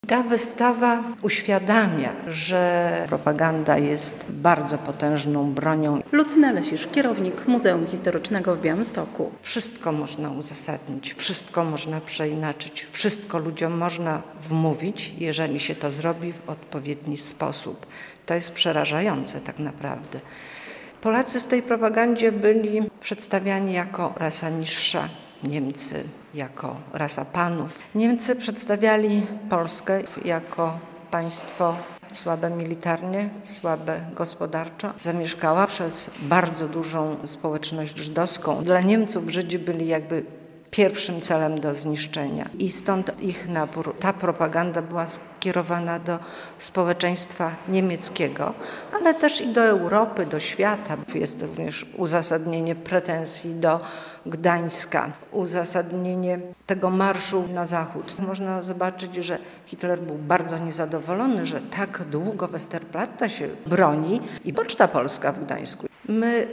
Ta wystawa uświadamia, że propaganda jest bardzo potężną bronią. Lucyna Lesisz, kierownik Muzeum Historycznego w Białymstoku. Wszystko można uzasadnić, wszystko można przeinaczyć, wszystko ludziom można wmówić, jeżeli się to zrobi w odpowiedni sposób. To jest przerażające tak naprawdę. Polacy w tej propagandzie byli przedstawiani jako rasa niższa, Niemcy jako rasa panów. Niemcy przedstawiali Polskę jako państwo słabe militarnie, słabe gospodarczo. Zamieszkała przez bardzo dużą społeczność żydowską. Dla Niemców Żydzi byli jakby pierwszym celem do zniszczenia i stąd ich nabór. Ta propaganda była skierowana do społeczeństwa niemieckiego, ale też i do Europy, do świata. Jest również uzasadnienie pretensji do Gdańska, uzasadnienie tego marszu na zachód. Można zobaczyć, że Hitler był bardzo niezadowolony, że tak długo Westerplatte się broni i Poczta Polska w Gdańsku. My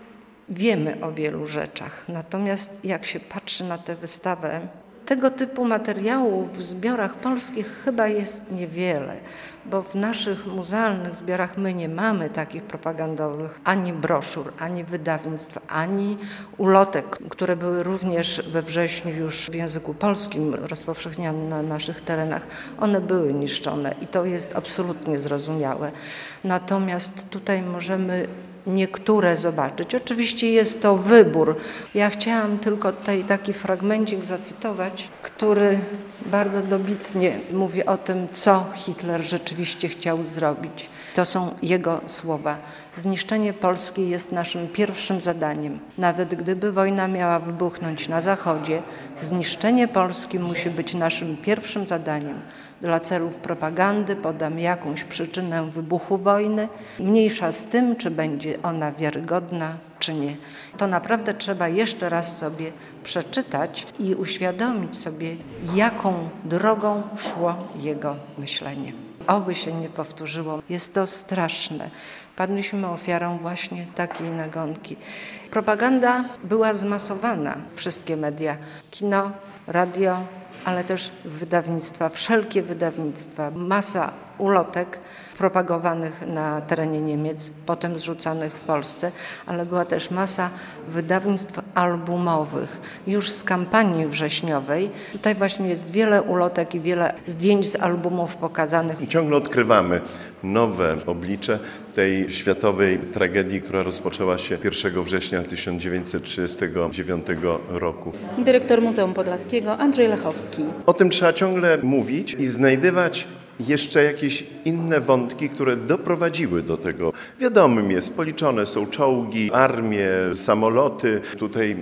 wiemy o wielu rzeczach, natomiast jak się patrzy na tę wystawę, tego typu materiałów w zbiorach polskich chyba jest niewiele, bo w naszych muzealnych zbiorach my nie mamy takich propagandowych ani broszur, ani wydawnictw, ani ulotek, które były również we wrześniu już w języku polskim rozpowszechniane na naszych terenach. One były niszczone i to jest absolutnie zrozumiałe. Natomiast tutaj możemy niektóre zobaczyć. Oczywiście jest to wybór. Ja chciałam tylko tutaj taki fragmencik zacytować, który bardzo dobitnie mówi o tym, co Hitler rzeczywiście chciał zrobić. To są jego słowa. Zniszczenie Polski jest naszym pierwszym zadaniem. Nawet gdyby wojna miała wybuchnąć na zachodzie, zniszczenie Polski musi być naszym pierwszym zadaniem. Dla celów propagandy podam jakąś przyczynę wybuchu wojny, mniejsza z tym, czy będzie ona wiarygodna, czy nie. To naprawdę trzeba jeszcze raz sobie przeczytać i uświadomić sobie, jaką drogą szło jego myślenie. Oby się nie powtórzyło. Jest to straszne. Padliśmy ofiarą właśnie takiej nagonki. Propaganda była zmasowana. Wszystkie media, kino, radio, ale też wydawnictwa, wszelkie wydawnictwa, masa ulotek propagowanych na terenie Niemiec, potem zrzucanych w Polsce, ale była też masa wydawnictw albumowych już z kampanii wrześniowej. Tutaj właśnie jest wiele ulotek i wiele zdjęć z albumów pokazanych. Ciągle odkrywamy nowe oblicze tej światowej tragedii, która rozpoczęła się 1 września 1939 roku. Dyrektor Muzeum Podlaskiego Andrzej Lechowski. O tym trzeba ciągle mówić i znajdywać jeszcze jakieś inne wątki, które doprowadziły do tego. Wiadomym jest, policzone są czołgi, armie, samoloty, tutaj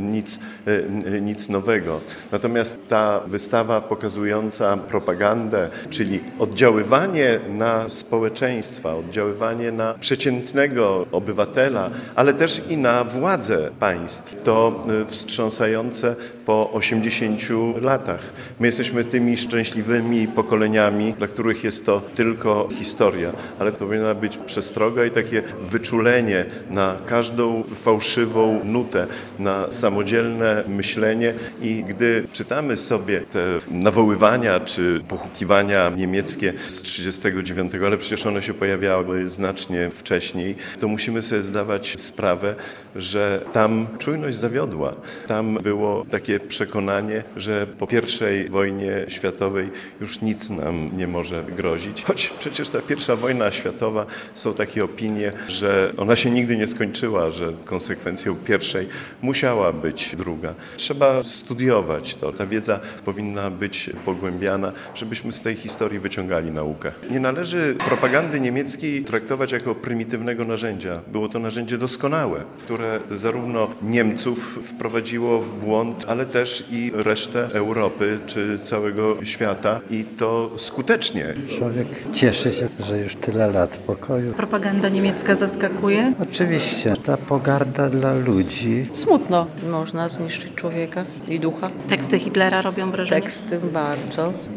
nic nowego. Natomiast ta wystawa pokazująca propagandę, czyli oddziaływanie na społeczeństwa, oddziaływanie na przeciętnego obywatela, ale też i na władze państw, to wstrząsające po 80 latach. My jesteśmy tymi szczęśliwymi pokoleniami, dla których jest to tylko historia, ale to powinna być przestroga i takie wyczulenie na każdą fałszywą nutę, na samodzielne myślenie i gdy czytamy sobie te nawoływania czy pohukiwania niemieckie z 1939, ale przecież one się pojawiały znacznie wcześniej, to musimy sobie zdawać sprawę, że tam czujność zawiodła. Tam było takie przekonanie, że po I wojnie światowej już nic nam nie może grozić. Choć przecież ta I wojna światowa, są takie opinie, że ona się nigdy nie skończyła, że konsekwencją pierwszej musiała być druga. Trzeba studiować to. Ta wiedza powinna być pogłębiana, żebyśmy z tej historii wyciągali naukę. Nie należy propagandy niemieckiej traktować jako prymitywnego narzędzia. Było to narzędzie doskonałe, które zarówno Niemców wprowadziło w błąd, ale też i resztę Europy czy całego świata i to skutecznie. Człowiek cieszy się, że już tyle lat pokoju. Propaganda niemiecka zaskakuje? Oczywiście, ta pogarda dla ludzi. Smutno. Można zniszczyć człowieka i ducha. Teksty Hitlera robią wrażenie? Teksty bardzo.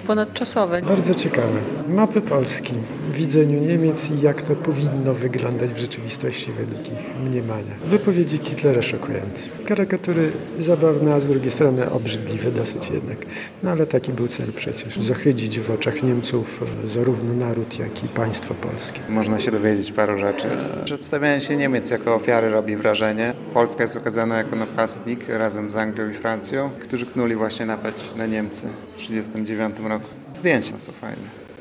ponadczasowe. Bardzo ciekawe. Mapy Polski w widzeniu Niemiec i jak to powinno wyglądać w rzeczywistości według ich mniemania. Wypowiedzi Hitlera szokujące. Karykatury zabawne, a z drugiej strony obrzydliwe dosyć jednak. No ale taki był cel przecież. Zohydzić w oczach Niemców zarówno naród, jak i państwo polskie. Można się dowiedzieć paru rzeczy. Przedstawianie się Niemiec jako ofiary robi wrażenie. Polska jest ukazana jako napastnik razem z Anglią i Francją, którzy knuli właśnie napaść na Niemcy w 1939 roku. Zdjęcia są fajne.